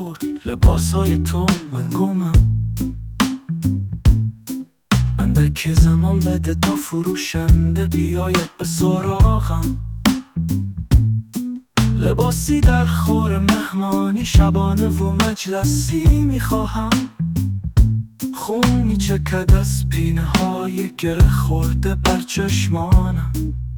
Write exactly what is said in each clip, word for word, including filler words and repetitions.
خورد لباسای تو من گمم. اندکی زمان بده تا فروشنده بیاید به سراغم. لباسی در خور مهمانی شبانه و مجلسی میخواهم. خون میچکد از پینه های گره خورده بر چشمانم.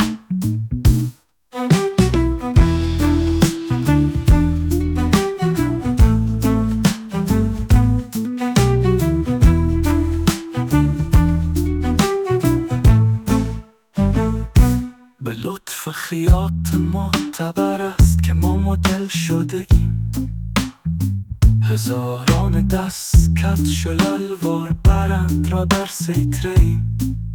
به لطف خیاط معتبر است که ما مدل شده ایم. هزاران دست کت شللوار برند را در سیطره ایم.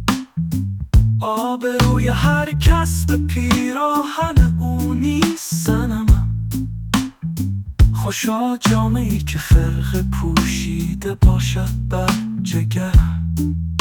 آب روی هر کس به پیراهن او نیست صنمم. خوشا جامه‌ای که فرق پوشیده باشد بر جگرم.